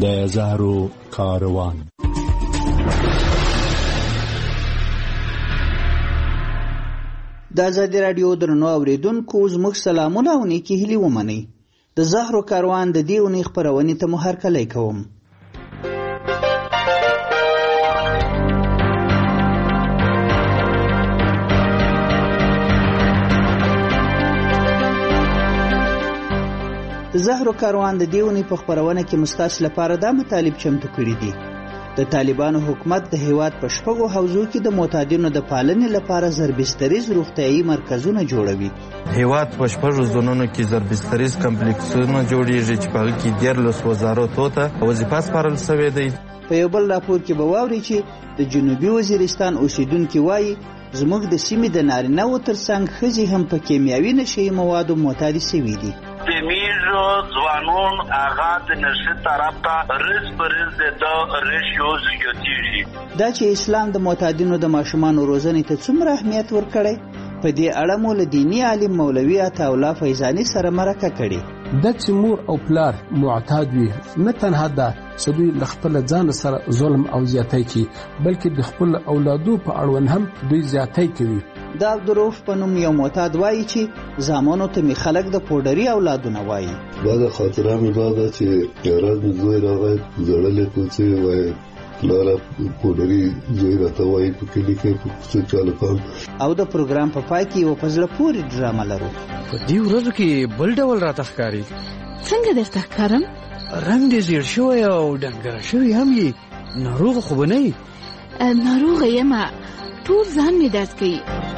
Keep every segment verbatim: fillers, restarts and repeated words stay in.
د زهرو کاروان. د ازادي راډیو درنو اوریدونکو زموږ سلامونه او نیکې هیلې ومنئ. د زهرو کاروان د دې اونۍ خپرونې ته مو هرکلی کوم. د زهرو کاروان د دې اونۍ په خپرونه کې مستاسو لپاره دا مطالب چمتو کړي دي. د طالبانو حکومت د هیواد په شپږو حوزو کې د معتادینو د پالنې لپاره زربستریز روغتیايي مرکزونه جوړوي. هیواد په شپږو زونونو کې زربستریز کمپلیکسونه جوړیږي چې په هغه کې دیارلس وزارتو ته وظیفه سپارل شوې دی. په یو بل راپور کې به واورئ چې د جنوبي وزیرستان اوسیدونکي وایي زموږ د سیمې د نارینه‌وو ترڅنګ ښځې هم په کیمیاوي نشهیي موادو معتادې شوي دي. زمیجو ځوانون هغه د نشه طرف ته رز برز د ریشیو زیاتېږي. دا چې اسلام د معتادینو د ماشومانو روزنې ته څومره اهمیت ورکړی، په دې اړه مو له دیني عالم مولوي عطاالله فیضاني سره مرکه کړې. دا چې مور او پلار معتاد وي نه تنها دا چې دوی له خپل ځان سره ظلم او زیاتی کوي، بلکې د خپل اولادو په اړوند هم دوی زیاتی کوي. دا عبدالرؤف په نوم یو معتاد وایي چې زامنو ته مې خلک د پوډري اولادونه وایي. دا د خاطره مې دا ده چې یو ورځ مې زوی راغی زړلې کوڅې وایي لاره پوډري زوی راته وایي په کلي کې په کوڅه چالو کوم. او د پروګرام په پای کې یوه په زړه پورې ډرامه لرو. په دې ورځو کې بل ډول راته ښکاري. څنګه درته ښکارم؟ رنګ دې زیړ شوی او ډنګره شوی هم یې. ناروغه خو به نه یې؟ ناروغه یمه، ټول ځان مې درد کوي.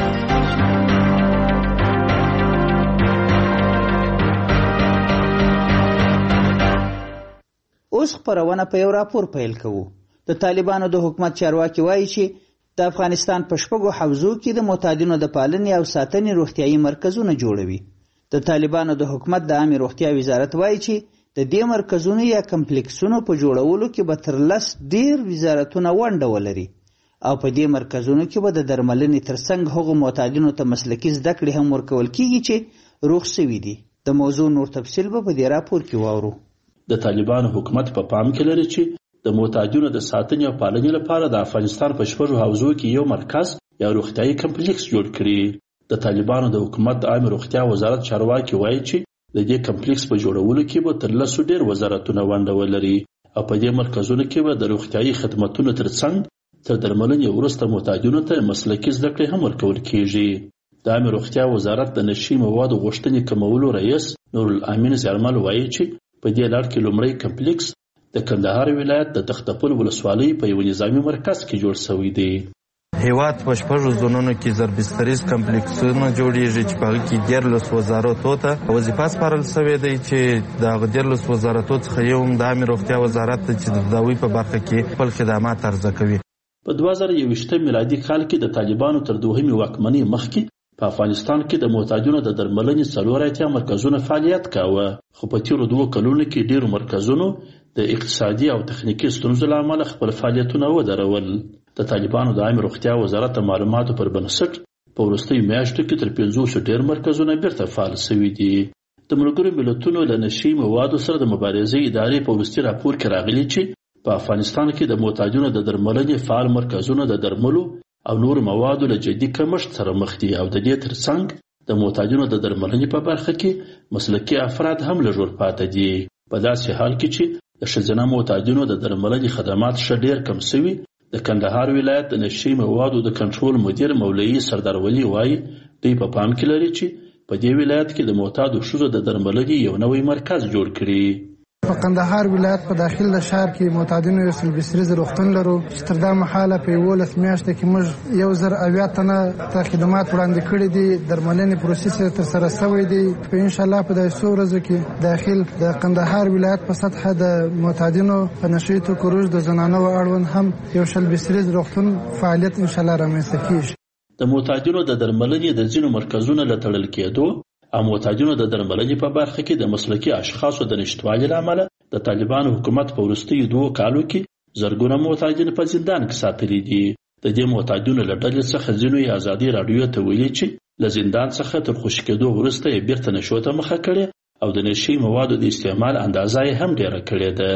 اوس خپرونه په یو راپور پیل کوو. د طالبانو د حکومت چارواکي وایي چې د افغانستان په شپږو حوزو کې د معتادینو د پالنې او ساتنې روغتیايي مرکزونه جوړوي. د طالبانو د حکومت د عامې روغتیا وزارت وایي چې د دې مرکزونو یا کمپلیکسونو په جوړولو کې به تر لس ډیر وزارتونه ونډه ولري او په دې مرکزونو کې به د درملنې ترڅنګ هغو معتادینو ته مسلکي زده کړې هم ورکول کیږي چې روغ شوي دي. د موضوع نور تفصیل به په دې راپور کې واورو. د طالبانو حکومت په پام کې لري چې د معتادینو د ساتنې او پالنې لپاره د افغانستان په شپږو حوزو کې یو مرکز یا روغتیايي کمپلیکس جوړ کړي. د طالبانو د حکومت د عامې روغتیا وزارت چارواکي وایي چې د دې کمپلیکس په جوړولو کې به تر لسو ډیر وزارتونه ونډه ولري او په دې مرکزونو کې به د روغتیايي خدماتو ترڅنګ تر درملنې وروسته معتادینو ته مسلکي زده کړې هم ورکول کیږي. د عامې روغتیا وزارت د نشي موادو غوښتنې کمولو رئیس نورالامین زیارمل وایي چې په دې لړ کې لومړی کمپلیکس د کندهار ولایت د تختپل ولسوالۍ په یو نظامي مرکز کې جوړ شوی دی. هیواد په شپږو زونونو کې زربستریز کمپلیکسونه جوړیږي چې په هغه کې دیارلس وزارتو ته وظیفه سپارل شوې دی چې د هغه دیارلس وزارتو څخه یو هم د عامې روغتیا وزارت دی چې د تداوۍ په برخه کې خپل خدمات عرضه کوي. په دوه زره یوویشتم میلادي کال کې د طالبانو تر دوهمې واکمنۍ مخکې په افغانستان کې د معتادینو د درملنې څلور اتیا مرکزونه فعالیت کاوه، خو په تیرو دوو کلونو کې ډیرو مرکزونو د اقتصادي او تخنیکي ستونزو له امله خپل فعالیتونه ودرول. د طالبانو د عامې روغتیا وزارت د معلوماتو پر بنسټ په وروستیو میاشتو کې تر پنځوسو ډیر مرکزونه بیرته فعال شوي دي. د ملګرو ملتونو له نشي موادو سره د مبارزې ادارې په وروستي راپور کې راغلي چې په افغانستان کې د معتادینو د درملنې فعال مرکزونه د درملو او نور موادو له جدي کمښت سره مخ دي او د دې ترڅنګ د معتادینو د درملنې په برخه کې مسلکي افراد هم لږ ورپاته دي. په داسې حال کې چې د ښځینه معتادینو د درملنې خدمات ښه ډېر کم شوي، د کندهار ولایت د نشي موادو د کنټرول مدیر مولوي سردار ولی وایي دوی په پام کې لري چې په دې ولایت کې د معتادو ښځو د درملنې یو نوی مرکز جوړ کړي. په کندهار ولایت په داخل د ښار کې معتادینو یو سلبستریز روغتون لرو چې تر دا مهاله په یولس میاشتو کې موږ یو زر اویا تنه ته خدمات وړاندې کړي دي. درملنې پروسس ترسره شوی دی. په انشاءالله په داسې څو ورځو کې داخل د کندهار ولایت په سطحه د معتادینو په نشهیي توکو روږ د زنانو اړوند هم یو سلبستریز روغتون فعالیت انشاءالله رامنځته کیږي. د معتادینو د درملنې د ځینو مرکزونو له تړل کېدو او معتادینو د درملنې په برخه کې د مسلکي اشخاصو د نشتوالي له امله د طالبانو حکومت په وروستیو دوو کالو کې زرګونه معتادین په زندان کې ساتلي دي. د دې معتادینو له ډلې څخه ځینو یې ازادي راډیو ته ویلي چې له زندان څخه تر خوشي کېدو وروسته یې بیرته نشو ته مخه کړې او د نشي موادو د استعمال اندازه یې هم ډېره کړې ده.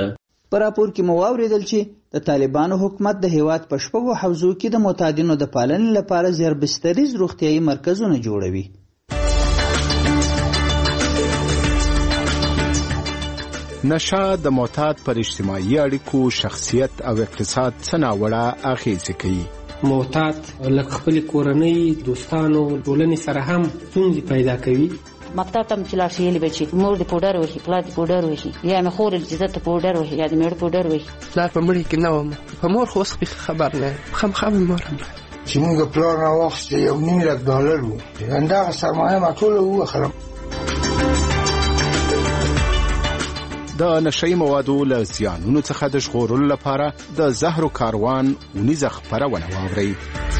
په راپور کې مو واورېدل چې د طالبانو حکومت د هیواد په شپږو حوزو کې د معتادینو د پالنې لپاره زیربستریز روغتیایي مرکزونه جوړوي. نشه د معتاد پر اجتماعي اړیکو، شخصیت او اقتصاد څه ناوړه اغېزې کوي. معتاد لکه خپل کورنۍ، دوستانو، ټولنې سره هم ستونزې پیدا کوي. مکتب ته چې لاړ شي یلی به چې مور دې پوډر وهي، پلار دې پوډر وهي، یا مې خور چې زه ته پوډر وهي، یا د مېړه پوډر وهي. پلار په مړي کې نه وم، په مور خو اوس خبر نه یم، خامخا مې مور هم چې موږ پلار راواخیستی یو نیم لک ډالر و، همدغه سرمایه ما ټوله ووخرم. د نشهیي موادو له زیانونو څخه د ژغورلو لپاره د زهرو کاروان اونیزه خپرونه واورئ.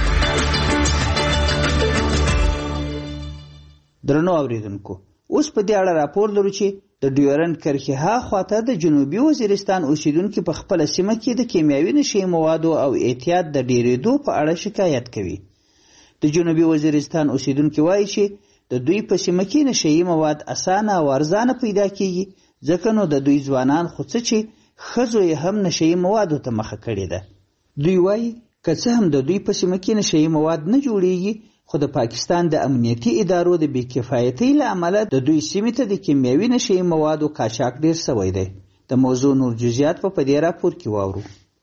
درنو اوریدونکو، اوس په دې اړه راپور لرو چې د ډیورنډ کرښې هاخواته د جنوبي وزیرستان اوسیدونکي په خپله سیمه کې د کیمیاوي نشهیي موادو او اعتیاد د ډیرېدو په اړه شکایت کوي. د جنوبي وزیرستان اوسیدونکي وایي چې د دوی په سیمه کې نشهیي مواد اسانه او ارزانه پیدا کیږي، ځکه نو د دوی ځوانان خو څه چې ښځو یې هم نشهیي موادو ته مخه کړې ده. دوی وایي که څه هم د دوی په سیمه کې نشهیي مواد نه جوړیږي، خو د پاکستان د امنیتي ادارو د بې کفایتۍ له امله د دوی سیمې ته د کیمیاوي نشهیي موادو قاچاق ډیر سوی دی. د موضوع نور جزئیات په دې راپور کې واورو.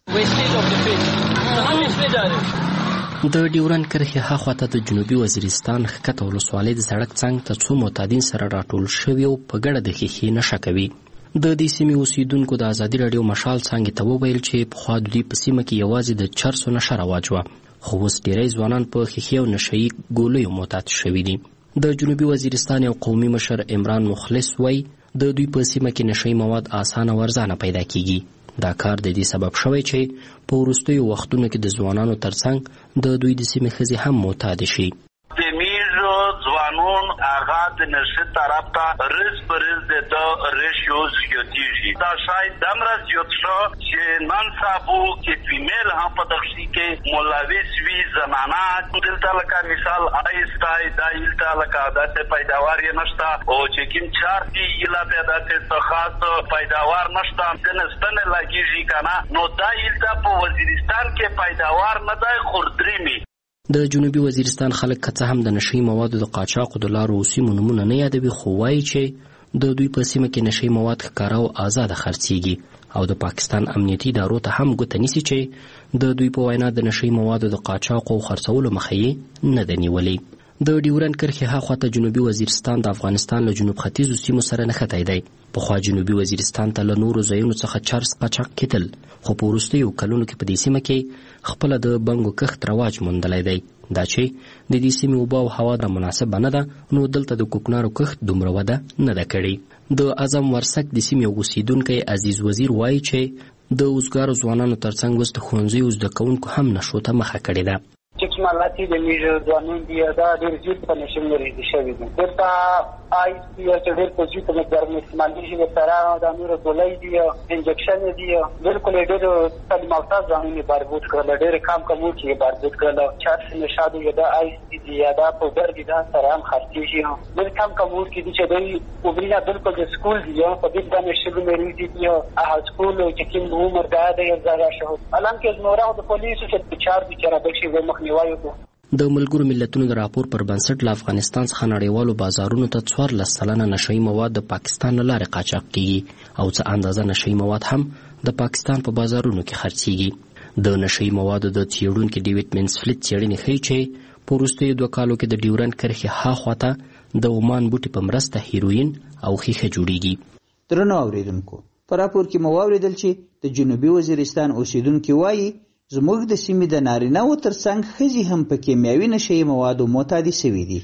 د ډیورنډ کرښې هاخواته د جنوبي وزیرستان ښکته ولسوالۍ د سړک څنګ ته څو معتادین سره راټول شوي او په ګډه د ښیښې نشه کوي. د دې سیمې اوسیدونکو د ازادي راډیو مشال څانګې ته وویل چې پخوا د دوی په سیمه کې یوازې د چرسو نشه رواج وه، خو اوس ډیری ځوانان په ښیښې او نشهیي ګولیو معتاد شوي دي. د جنوبي وزیرستان یو قومي مشر عمران مخلص وایي د دوی په سیمه کې نشهیي مواد اسانه او ارزانه پیدا کیږي. دا کار د دې سبب شوی چې په وروستیو وختونو کې د ځوانانو ترڅنګ د دوی د سیمې ښځې هم معتادې شي. ځوانون هغه د نشه طرف ته رز پر رز د دا ریشیو زیاتیږي. دا شاید دمره زیات شو چې نن سبا کې فیمیل هم په دغه کې ملوث وي، زنانه دلته لکه مثال آیستای دا دلته لکه داسې پیداوار یې نشته، او چې کوم چار دي ایله په داسې خاص پیداوار نشته، د نستنه لګیږي کنه، نو دا دلته په وزیرستان کې پیداوار نه دی خوردريمي. د جنوبي وزیرستان خلک که څه هم د نشهیي موادو د قاچاقو د لارو او سیمو نومونه نه یادوي، خو وایي چې د دوی په سیمه کې نشهیي مواد ښکاره او آزاده خرڅیږي او د پاکستان امنیتي ادارو ته هم ګوته نیسي چې د دوی په وینا د نشهیي موادو د قاچاقو او خرڅولو مخه یې نه ده نیولې. د ډیورنډ کرښې هاخواته جنوبي وزیرستان د افغانستان له جنوب ختیځو سیمو سره نښتی دی. پخوا جنوبي وزیرستان ته له نورو ځایونو څخه چرس قاچاق کېدل، خو په وروستیو کلونو کې په دې سیمه کې خپله د بنګو کښت رواج موندلی دی. دا چې د دې سیمې اوبه او هوا را مناسبه نه ده، نو دلته د کوکنارو کښت دومره وده نه ده کړې. د اعظم ورسک د سیمې اوسیدونکی عزیز وزیر وایي چې د اوزګارو ځوانانو ترڅنګ اوس د ښوونځیو زده کوونکو هم نشو ته مخه کړې ده. چې مالاتي د میژ ځوانان دي دا ډېر زیات په نشم لري شوی دي. دلته آی سی چې ډېر په زیات مقدار استعمالېږي، د سره د نور ګولۍ دي، انجکشن دي، بالکل ډېر تعلیم یافته ځوانان بربود کړل، ډېر کم کمو کې بربود کړل. چارس نشادو یا د آی سی دي یا د پودر دي دا سره هم خرڅېږي، ډېر کم کمو کې دي چې دوی وبرینا بالکل د سکول دي په دې باندې شګو مې دي دي ا سکول چې کوم عمر دا دی زړه شو الان کې زموږه د پولیسو چې چار دي چې را بشي مخ د ملګرو ملتونو د راپور پر بنسټ له افغانستان څخه نړیوالو بازارونو ته څوارلس سلنه نشهیي مواد د پاکستان له لارې قاچاق کیږي او څه اندازه نشهیي مواد هم د پاکستان په بازارونو کې خرڅیږي. د نشهیي موادو د څېړونکي ډیوډ مینسفیلډ څېړنې ښیي چې په وروستیو دوه کالو کې د ډیورنډ کرښې هاخواته د عمان بوټي په مرسته هیروین او ښیښه جوړیږي. درنو اوریدونکو، په راپور کې مو واورېدل چې د جنوبي وزیرستان اوسیدونکي وایي زموږ د سیمې د نارینه‌وو ترڅنګ ښځې هم په کیمیاوي نشهیي موادو معتادې سوي دي.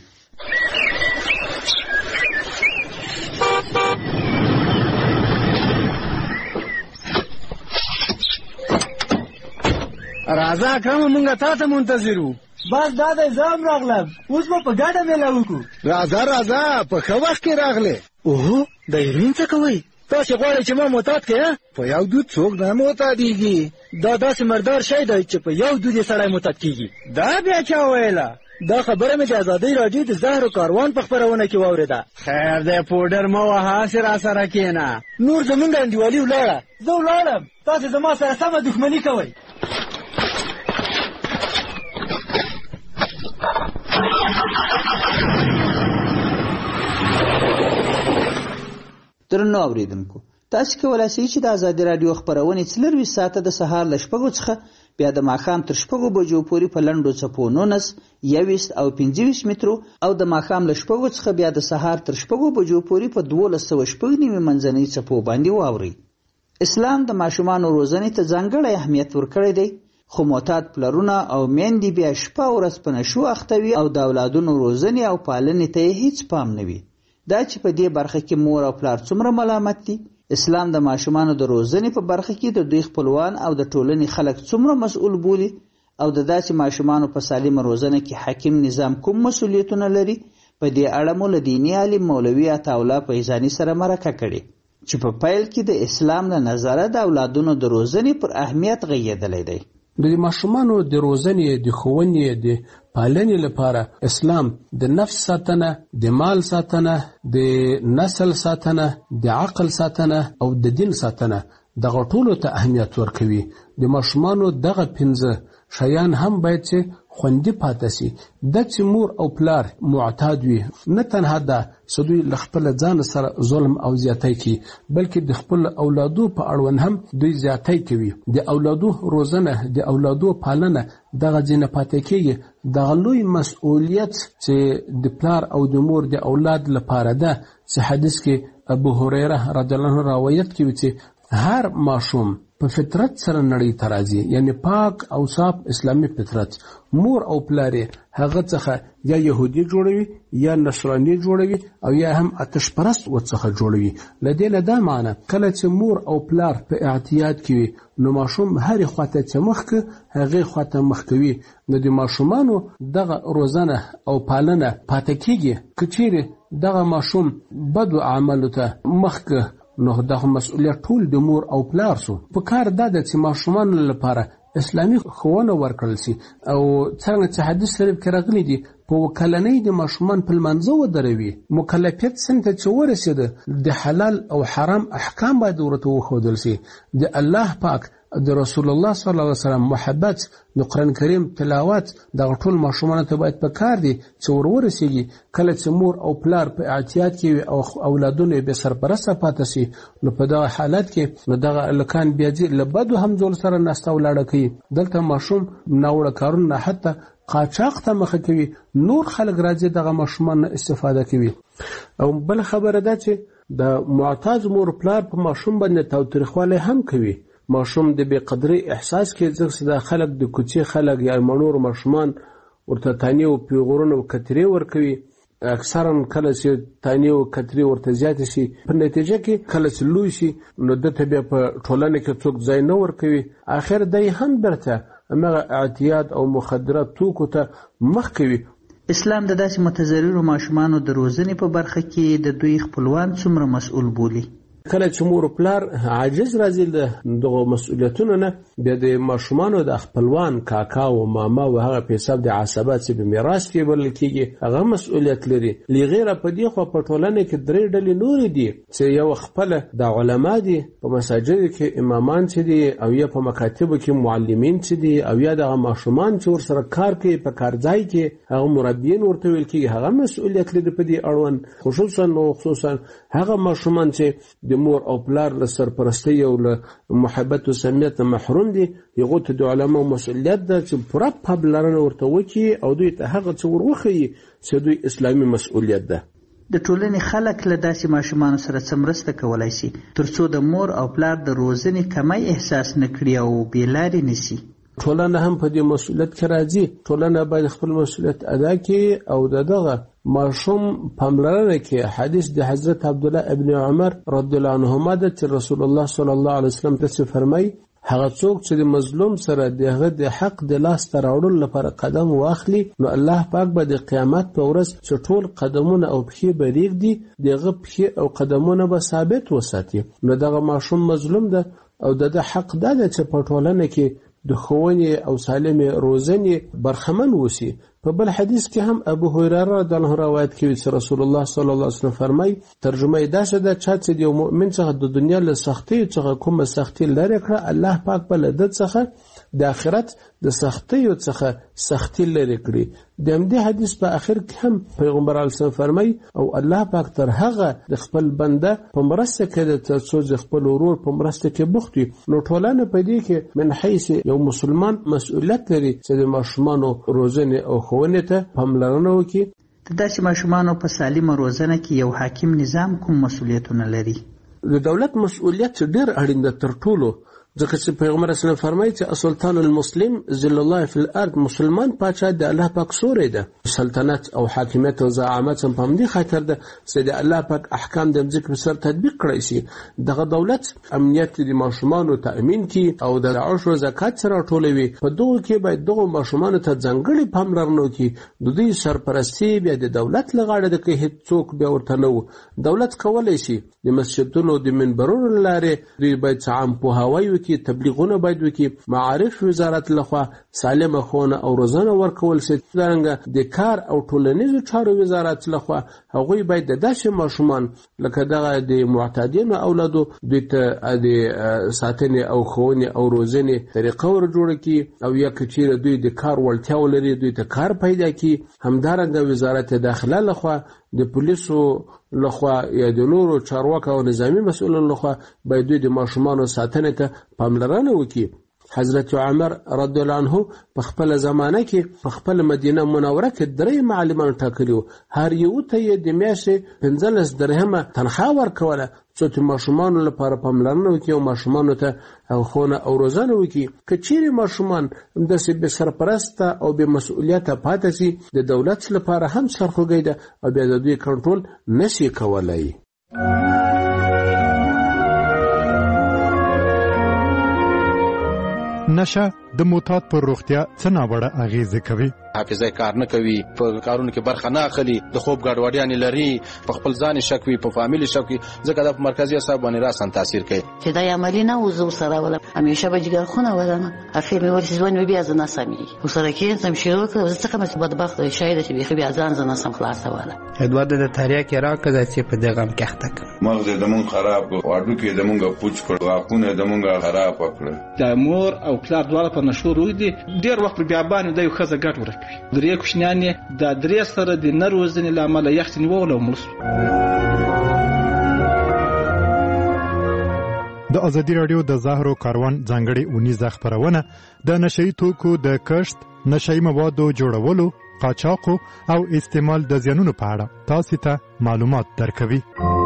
راځه اکرمه موږ تا ته منتظر وو. بس دا دی زه هم راغلم، اوس به په ګډه میله وکړو. راځه راځه په ښه وخت کې راغلې. اوهو د هیروین څه کوئ؟ تاسې غواړئ چې ما معتاد کړې؟ په یو دود څوک نه معتادېږي. دا داسې مردار شی دی چې په یو دود یې سړی معتاد کېږي. دا بیا چا ویله؟ دا خبره مې د ازادۍ راډیو د زهرو کاروان په خپرونه کې واورېده. خیر دی پوډر مه وهه، هسې راسره کښېنه. نور زمونږ انډیوالي ولاړه. زه ولاړم، تاسې زما سره سمه دښمني کوئ. درنو اورېدونکو، تاسې کولی شئ چې د ازادي راډیو خپرونې څلرویشت ساعته د سهار له شپږو څخه بیا د ماښام تر شپږو بجو پورې په لنډو څپو نولس، یوویشت او پنځه ویشت مترو او د ماښام له شپږو څخه بیا د سهار تر شپږو بجو پورې په دولس سوه شپږ نوي منځنۍ څپو باندې واورئ. اسلام د ماشومانو روزنې ته ځانګړی اهمیت ورکړی دی، خو معتاد پلرونه او میندې بیا شپه او ورځ په نشو اخته وي او د اولادونو روزنې او پالنې ته یې هیڅ پام نه وي. دا چې په دې برخه کې مور او پلار څومره ملامت دي. اسلام د ماشومانو د روزنې په برخه کې د دوی خپلوان او د ټولنې خلک څومره مسؤل بولي او د داسې ماشومانو په سالمه روزنه کې حاکم نظام کوم مسؤلیتونه لري، په دې اړه مو له دیني عالم مولوي عطاالله فیضاني سره مرکه کړې چې په پیل کې د اسلام له نظره د اولادونو د روزنې پر اهمیت غږېدلی دی. د ماشومانو د روزنې، د ښوونې، د پالنې لپاره اسلام د نفس ساتنه، د مال ساتنه، د نسل ساتنه، د عقل ساتنه او د دین ساتنه دغه ټولو ته اهمیت ورکوي. د ماشومانو دغه پنځه شیان هم باید چې خوندي پاتې شي. د چې مور او پلار معتاد وي، نه تنها دا چې دوی له خپل ځان سره ظلم او زیاتی کوي، بلکې د خپل اولادو په اړوند هم دوی زیاتی کوي. د اولادو روزنه، د اولادو پالنه دغه ځینې پاتې کېږي. دغه لوی مسؤلیت چې د پلار او د مور د اولاد لپاره ده، چې حدیث کې ابو هریره رضی الله عنه روایت کوي چې هر ماشوم په فطرت سره نړۍ ته راځي، یعنی پاک او صاف اسلامي فطرت. مور او پلار هغه څخه یا يهودي جوړوي یا نصراني جوړوي او یا هم آتش پرست ورڅخه جوړوي. لدې نه دا معنی کله چې مور او پلار په اعتیاد کوي نو ماشوم هرې خواته چې مخ که هغې خواته مخ کوي. نو د ماشومانو دغه روزنه او پالنه پاتې کېږي. که چیرې دغه ماشوم بدو اعمالو ته مخ که نو دغه مسؤلیت ټول د مور او پلار سو. په کار دا ده چې ماشومانو لپاره اسلامي ښوونه ورکړل شي او څنګه چې حدیث شریف کې راغلی دي په کلنۍ د ماشومان په لمانځه ودروي. مکلفیت سن ته چې ورسېده د حلال او حرام احکام باید ورته وښودل شي. د الله پاک، د رسول الله صلی الله علیه وسلم محبت، د قرآن کریم تلاوت دغه ټول ماشومانو ته باید په کار دي چې ور ورسېږي. کله چې مور او پلار په اعتیاد کې او اولادونه یې بې سرپرسته پاتې شي نو په دغه حالت کې نو دغه هلکان بیا ځي له بدو همزول سره ناسته ولاړه کوي. دلته ماشوم ناوړه کارونه حتی قاچاق ته مخه کوي. نور خلک راځي دغه ماشومان استفاده کوي. او بل خبره ده چې د معتاد مور پلار په ماشوم باندې تاوتریخوالی هم کوي. ماشوم د بې قدرۍ احساس کې ځکه چې دا خلک د کوڅې خلک یا مڼور ماشومان ورته تانې او پیغورونه او کترې ورکوي. اکثرا کله چې تانې او کترې ورته زیاتې شي په نتیجه کې کله چې لوی شي نو دته بیا په ټولنه کې څوک ځای نه ورکوي. آخر دی هم برته همغه اعتیاد او مخدرات توکو ته مخ کوي. اسلام د داسې متضررو ماشومانو د روزنې په برخه کې د دوی خپلوان څومره مسؤل بولي. کله چې مور پلار عاجز راځي له دغه مسؤلیتونو نه بیا د ماشومانو د خپلوان کاکا او ماما او هغه په حساب د عصبات چې په میراث کې بل کېږي هغه مسؤلیت لري. لغیره په دې خو په ټولنه کې درې ډلې نورې دي چې یو خپل د علما دي، په مساجد کې امامان چې دي او یا په مکاتبو کې معلمین چې دي او یا د ماشومان چې ور سره کار کوي په کارځای کې هغه مربیین ورته ویل کېږي هغه مسؤلیت لري په دې اړوند. خصوصا او خصوصا هغه ماشومان چې د مور او پلار له سرپرستی او له محبت او صمیمیت محروم دي هغو ته د علماو مسؤلیت ده چې پوره پاملرنه ورته وکړي او دوی ته هغه څه ور وښیي چې دوی اسلامي مسؤلیت ده. د ټولنې خلک له داسې ماشومانو سره څه مرسته کولی شي تر څو د مور او پلار د روزنې کمی احساس نه کړي او بې لارې نه شي؟ ټولنه هم په دې مسؤلیت کې راځي. ټولنه باید خپل مسؤلیت ادا کړي او دغه ماشوم پاملرنه کې. حدیث د حضرت عبدالله ابن عمر رضی الله عنهما ده چې رسول الله صلی الله علیه وسلم داسې فرمایي هغه څوک چې د مظلوم سره دغه د حق د لاس ته راوړلو لپاره قدم واخلي نو الله پاک به د قیامت په ورځ چې ټول قدمونه او پښې به ریږدي دغه پښې او قدمونه به ثابت وساتي. نو دغه ماشوم مظلوم ده او د حق ده چې په ټولنه کې د ښوونې او سالمې روزنې برخمن وسی. په بل حدیث کې هم ابو هريره رضی الله عنه روایت کوي چې رسول الله صلی الله علیه وسلم فرمایي ترجمه یې دا ده چې د یو مؤمن څخه د دنیا له سختۍ څخه کومه سختي لري کړه الله پاک په لدد څخه د آخرت د سختیو څخه سختی لري کړي. د همدې حدیث په اخر کې هم پیغمبر علیه السلام فرمایي او الله پاک تر هغه د خپل بنده په مرسته کې د تاسو د خپل ورور په مرسته کې بوخت وي. نو ټولنه په دې کې من حیث یو مسلمان مسؤلیت لري چې د ماشومانو روزنه او ښوونې ته پاملرنه وکړي. د داسې ماشومانو په سالمه روزنه کې یو حاکم نظام کوم مسؤلیتونه لري؟ د دولت مسؤلیت ډېر اړین ده تر ټولو، ځکه چې پیغمبر اسلام فرمایي چې السلطان المسلم ذل الله فی الارض، مسلمان پاچا د الله پاک سوري ده. سلطنت او حاکمیت او زعامت هم په دې خاطر ده چې د الله پاک احکام د ځمکې په سر تطبیق کړی شي. دغه دولت امنیت د ماشومانو تأمین کی او د عشر زکات سره ټولوي. په دغه کې باید دغه ماشومانو ته ځانګړي پاملرنه وکړي. د دوی سرپرستی بیا د دولت لغاړه ده کې هیڅ څوک بیا ورته نه و. دولت کولی شي د مسجدونو د منبرونو لارې دوی باید عام پوهاوی کی تبلیغونه باید وکي. معارف وزارت لخوا سالمه ښوونه او روزنه ورکول شي. څنګه د کار او ټولنیزو چارو وزارت لخوا هغوی باید د داسې ماشومان لکه دغه د معتادینو اولادو دوی ته د ساتنې او ښوونې او روزنې طریقه ور جوړه کړي او یا که چیرې دوی د کار وړتیا ولري دوی ته کار پیدا کړي. همدارنګه وزارت داخله لخوا د پولیسو لخوا یا د نورو چارواکو او نظامی مسؤلینو لخوا باید دوی د ماشومانو ساتنې ته پاملرنه وکړي. حضرت عمر رضی الله عنه په خپل زمانه کې په خپل مدینه منوره کې درې معلمان ټاکلي وو. هر یو ته یې د میاشتې پنځلس درهمه تنخواه ورکوله څو چې ماشومانو لپاره پاملرنه وکړي او ماشومانو ته ښوونه او روزنه وکړي. که چیرې ماشومان همداسې بې سرپرسته او بې مسؤلیته پاتې شي د دولت لپاره هم سرخوږی ده او بیا د دوی کنټرول نشي کولی. نشه د معتاد پر روغتیا څه ناوړه اغیزه کوي؟ حافظه کار نه کوي، په کارونو کې برخه نه اخلي، د خوب ګډوډیانې لري، په خپل ځان شک وي، په فامیل شک وي، ځکه د مرکزي اعصاب باندې راسن تاثیر کوي. چې دا عملی نه وزو سره ولا همیشه به جګر خونه ولنه افیر مې ورسې ځوان بیا ځنه سمي وسره کې سم شروع کړ. زه څنګه مې بدبخت شاید چې بیا بیا ځان ځنه سم خلاص ولا ادوار د تاریخ کې راکړه چې په دغه کې اخته مغز د مون خراب واډو کې د مونږه پوچ کړ، غاښونه د مونږه خراب کړ. د مور او پلار دواړه په نشو روي دي. ډیر وخت بیا باندې د یو خزه ګټ ورکوي. درې کوشنیان د درې سره د نروزنې لامل یختنی وول او ملس. د ازادي رادیو د زهرو کاروان ځانګړي اونیزه خبرونه د نشئی توکو د کښت، نشئی موادو جوړولو، قاچاقو او استعمال د زیانونو په اړه تاسو ته معلومات درکوي.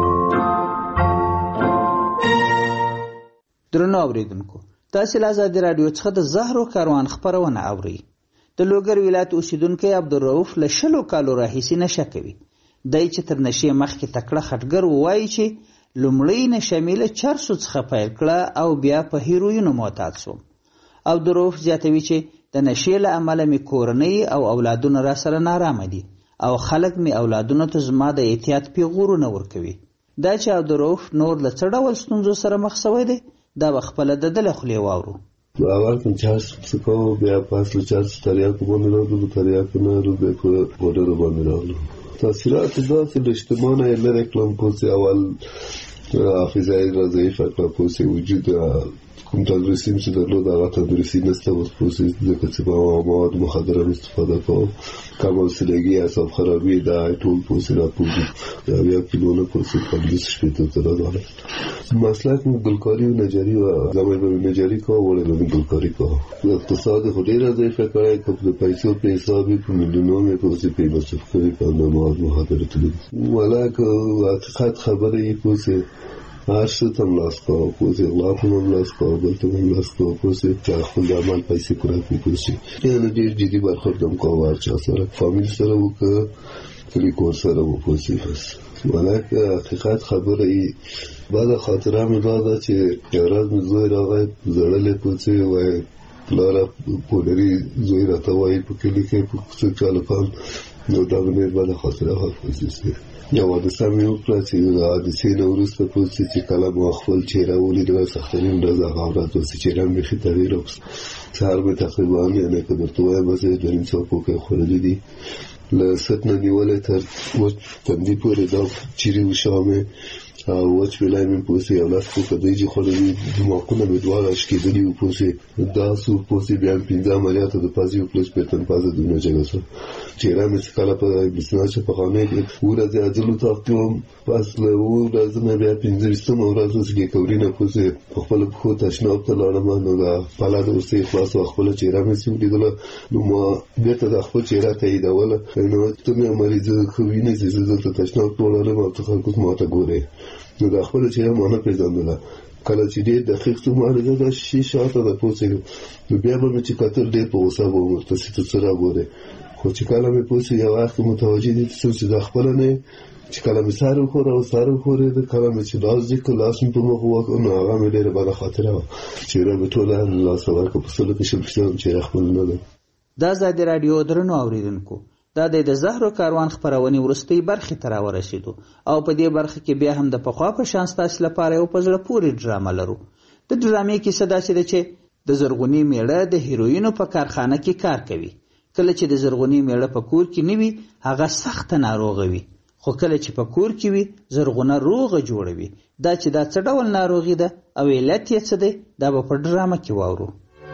درنو اوریدونکو، تاسو له ازادي رادیو څخه د زهرو کاروان خبرونه اورئ. د لوګر ولایت اوسیدونکو عبدالرؤف له شلو کالو راهیسې نشه کوي. دی چې تر نشې مخکې تکړه خټګر ووایي چې لومړی نشه مې له چرسو څخه پیل کړه او بیا په هیروینو معتاد سوم. عبدالرؤف زیاتوي چې د نشې له امله مې کورنۍ او اولادونه را سره نارامه دي او خلک مې اولادونو ته زما د احتیاط پیغورونه ورکوي. دا چې عبدالرؤف نور له څه ډول ستونزو سره مخ شوی دی دا به خپله د ده له خولې واورو. اول کوم چارس څه کوو، بیا پاس له چارس تریاکو باندې راغلو، تریاکو نه رو بیا په بورډرو باندې راغلو. تاثیرات داسې د اجتماع نه یې لرې کړم. پوسې اول حافظه یې را ضعیفه کړه، پوسې وجود کوم تدریسي چې درلود هغه تدریسي نسته. اوس پوسې ځکه چې مواد مخدره هم استفاده کوم، کم حوصلګي، اعصاب خرابي، دا ټول پوسې راپوځي. بیا کیلونه پوسې پنځوس شپېته ته راغله. مسلک مې ګلکاري و نجاري و، زمای به نجاري کوه وړې به مې ګلکاري کوه. اقتصاد خو ډېره ضعیفه کړی، که د پیسو په حساب یې په میلیونو مې پوسې پرې مصرف کړې په مواد مخدره تلوي. والا که حقیقت خبره یې پوسې هر څه ته ملاس کوه، پوسې غلا ته هم ملاس کوه، بل ته هم ملاس کوه، پوسې چې خپل د عمل پیسې پوره کړي. پوسې یعنې ډېر جدي برخورد هم کوه، هر چا سره فامیل سره وکړه، کلي کور سره و پوسې. بس والا که حقیقت خبره یې بعد خاطره مې دا ده چې یو ورځ مې زوی راغی زړلې پوسې وایي پلاره پولري زوی راته وایي په کلي کې په څه چالو کام نو دا به ډېر بده خاطره حافظه یو حادثه مې وکړه چې د حادثې نه وروسته پوه چې کله مو خپل چهره ولیدله سخترین ورځ هغه ورځ وه چې چهره مې بیخي تغییر وکړ. سهار مې تقریبا یعنې که درته وایم زه دوه نیم سوه پوکۍ خوړلي دي له سټ نه نیولې تر وچ تندي پورې دا چیرې وشا مې او وچ ویلی مې پوسې یو لاس پوکه دیجې خوړلي دماغونه مې دواړه اشکېدلي وو پوسې دا څو پوسې بیا مې پنځه عملیاتو د پازې وکړه چې پېرتن پازه دونه جګه شوه. چهره مې چې کله په بسناچ په خانې کې اووه ورځې عاجل اتاق کې وم پس له اووه ورځو نه بیا پنځه ویشتمه ورځ اوس ګیکورینه پوسې په خپلو پښو تشناب ته لاړم نو د پله د ورسې خلاص وه خپله چهره مې چې ولیدله نو ما بېرته د خپل چهره تاییدوله نو ته مې مریض ښه وینې چې زه دلته تشناب ته ولاړم او ته خلکو ما ته ګورې نو د خپله چهره ما نه پېژندله. کله چې ډېر دقیق څو ما لیده دا شي شاته ده پوسېږم نو بیا به مې چې کتل ډېر په غوسه به وم ورته چې ته څه راګورې خو چې کله مې پوسې یو وخت متوجه دي چې دا خپله نه چې کله مې سر وښوره او سر وښورېده کله مې چې لاس دې کړ لاس مې په مخ ووکړ نو هغه مې ډېره بده خاطره وه چهره مې ټوله لاسه ورکړه په سلو کې شل فیصده چهره خپل نه ده. دا ازادي راډیو درنو اورېدونکو دا د زهرو کاروان خپرونې وروستۍ برخې ته راورسېدو او په دې برخه کې بیا هم د پخوا په شان ستاسو لپاره یو په زړه پورې ډرامه لرو. د ډرامې کیسه داسې ده چې د زرغونې میړه د هیروینو په کارخانه کې کار کوي. کله چې د زرغونې میړه په کور کې نه وي هغه سخته ناروغه وي خو کله چې په کور کې وي زرغونه روغه جوړوي. دا چې دا څه ډول ناروغي ده او علت یې څه دی دا به په ډرامه کې واورو.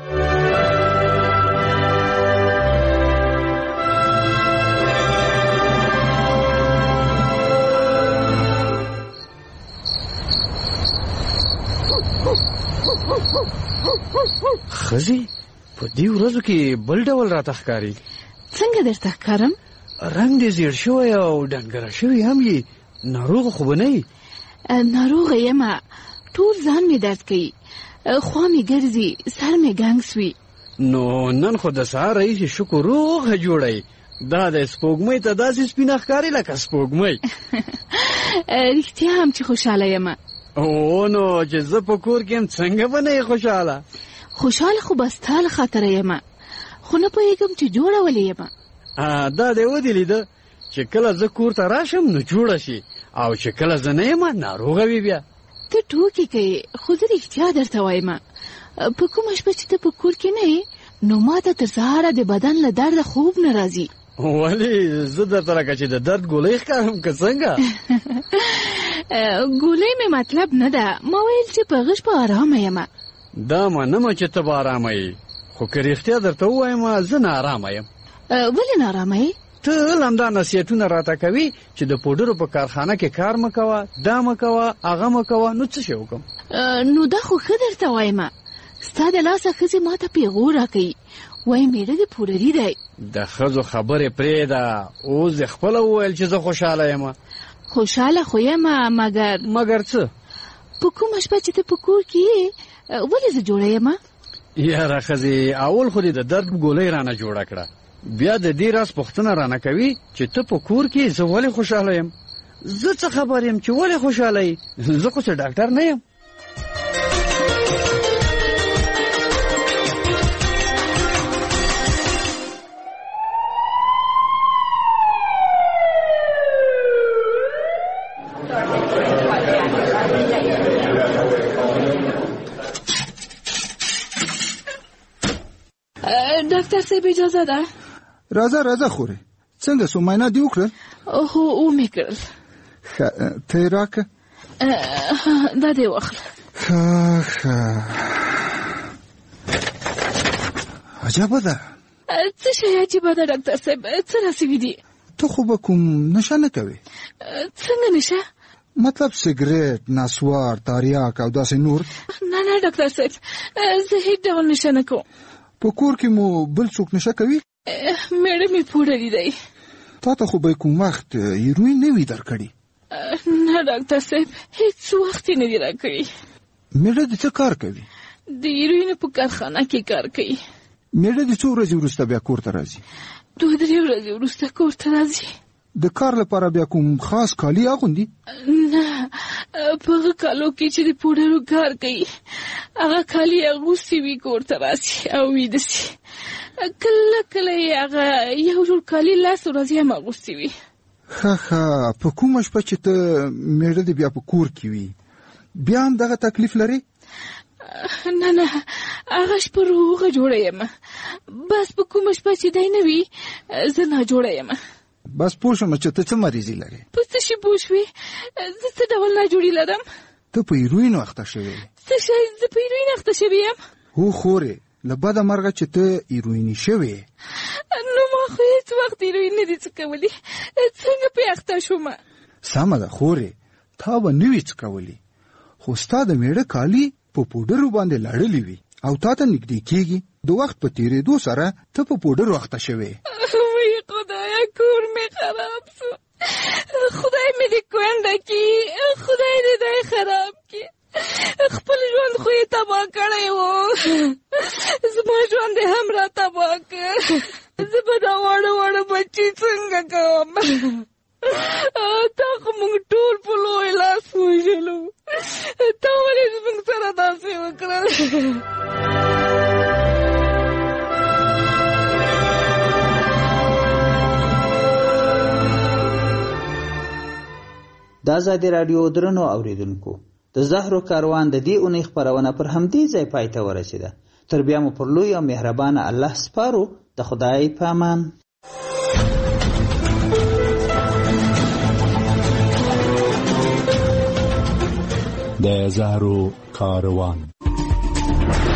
خزي په دې ورځو کې بل ډول راته ښکاري. څنګه درته ښکارم؟ رنګ دې زیړ شوی او ډنګره شوی هم یې ناروغه خو به نه یې؟ ناروغه یم ټول ځان مې درد کوي خوا مې ګرځي سر مې ګنګ سوي. نو نن خو د سهار راهیسې شکر روغه جوړی دا د سپوږمۍ ته داسې سپینه ښکاري لکه سپوږمۍ. رښتیا هم چې خوشحاله یم. او نو چې زه په کور کې یم څنګه به نه یې خوشحاله؟ خوشحاله خو به ستا له خاطره یم خو نه پوهېږم چې جوړه ولې یم. دا دې ودې لیده چې کله زه کور ته راشم نو جوړه شي او چې کله زه نه یم ناروغه وي. بیا ته ټوکې کوې خو زه رښتیا درته وایم په کومه شپه چې ته په کور کې نه یې نو ما ته تر سهاره د بدن له درده خوب نه راځي. ولې زه درته لکه چې د درد ګولۍ ښکارم که څنګه؟ ګولۍ مې مطلب نه ده ما ویل چې په غږ په ارامه یم. دا منمه چې ته به ارامه یې خو که رښتیا درته ووایم زه نه ارامه یم. ولې نه ارامه یې؟ ته همدا نصیحتونه راته کوي چې د پوډرو په کارخانه کې کار مه کوه دا مه کوه هغه مه کوه نو څه شی وکړم؟ نو دا خو ښه درته وایم ستا د لاسه ښځې ما ته پیغور راکوي وایي میړه دې پوډري دی. د ښځو خبرې پرېږده اوس دې خپله وویل چې زه خوشحاله یم. خوشحاله خو یم مګر مګر څه؟ په کومه شپه چې ته په کور کې یې ولې زه جوړه یم؟ یاره ښځې اول خو دې د درد ګولۍ رانه جوړه کړه بیا د دې راز پوښتنه رانه کوي چې ته په کور کې زه ولې خوشحاله یم. زه څه خبر یم چې ولې خوشحاله یې؟ زه خو څه ډاکټر نه یم. ډاکټر صاحب اجازه ده؟ راځه راځه خورې څنګه سو معاینه دې وکړل؟ هو ومې کړل. ښه ته یې راکړه. دا دې واخله. ښه ښه عجبه ده. څه شی عجیبه ده ډاکټر صاحب څه راسوي دي؟ ته خو به کوم نشه نه کوې؟ څنګه نشه؟ مطلب سګریټ نسوار تاریاک او داسې نور؟ نه نه ډاکټر صاحب زه هیڅ ډول نشه نه کوم. په کور کې مو بل څوک نشه کوي؟ میړه مې پوډري دی. تا ته خو به کوم وخت هیروین نه وي درکړي؟ نه ډاکټر صاحب هیڅ وخت یې نه دي راکړي. میړه دې څه کار کوي؟ د هیروینو په کارخانه کې کار کوي. میړه دې څو ورځې وروسته بیا کور ته راځي؟ دوه درې ورځې وروسته کور ته راځي. د کار لپاره بیا کوم خاص کالي اغوندي؟ نه په هغه کالو کې چې د پوډرو کار کوي هغه کالي اغوستي وي کور ته راسي او ویده سي. کله کله یې هغه یو جوړ کالي لاس ورځې هم اغوستي وي. ښه ښه په کومه شپه چې ته مېړه دې بیا په کور کې وي بیا هم دغه تکلیف لري؟ نه نه هغه شپه روغه جوړه یم، بس په کومه شپه چې دی نه وي زه ناجوړه یم. بس پوه شوم چې ته څه مریضي لرې. په څه شي پوه شوې؟ زه څه ډول ناجوړي لرم؟ ته په هیروین اخته شوې. څه شی؟ زه په هیروین اخته شوې یم؟ هو خورې له بده مرغه چې ته هیرویني شوې. نو ما خو هېڅ وخت هیروین نه دي څه کولی، څنګه پې اخته شومه؟ سمه ده خورې، تا به نه وي څه کولی، خو ستا د مېړه کالي په پوډرو باندې لړلي وي او تا ته نږدې کېږي. د وخت په تېرېدو سره ته په پوډرو اخته شوې. وی خدایا کور مې خراب سو، خدای مې دې کونډه کړي، خدای دې دی خراب کړي. خپل ژوند خو یې تباه کړی و، زما ژوند یې هم را تباه کړ. زه به دا واړه واړه بچي څنګه کوم؟ تا خو موږ ټول په لوی لاس وژلو، تا ولې زموږ سره داسې وکړل؟ د ازادي راډیو درنو اوریدونکو، د زهرو کاروان د دې اونۍ خپرونه پر همدې ځای پای ته ورسېده. تر بیا مو پر لوی او مهربانه الله سپارو. د خدای په امان. د زهرو کاروان.